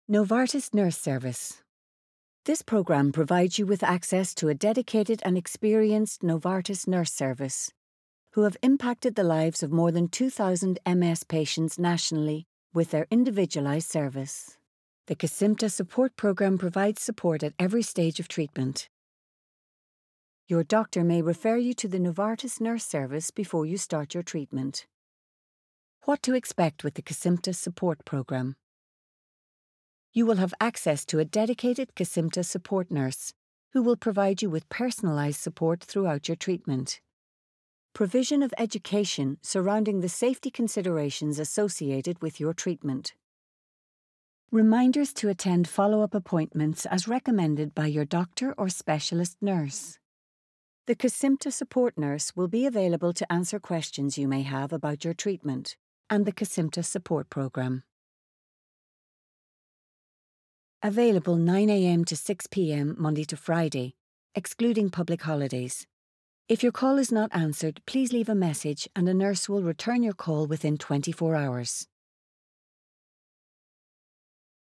Novartis Nurse Service. This program provides you with access to a dedicated and experienced Novartis Nurse Service, who have impacted the lives of more than 2,000 MS patients nationally with their individualized service. The Kesimpta support program provides support at every stage of treatment. Your doctor may refer you to the Novartis Nurse Service before you start your treatment. What to expect with the Kesimpta support program? You will have access to a dedicated Kesimpta support nurse who will provide you with personalized support throughout your treatment. Provision of education surrounding the safety considerations associated with your treatment. Reminders to attend follow-up appointments as recommended by your doctor or specialist nurse. The Kesimpta support nurse will be available to answer questions you may have about your treatment and the Kesimpta support program. Available 9 a.m. to 6 p.m. Monday to Friday, excluding public holidays. If your call is not answered, please leave a message and a nurse will return your call within 24 hours.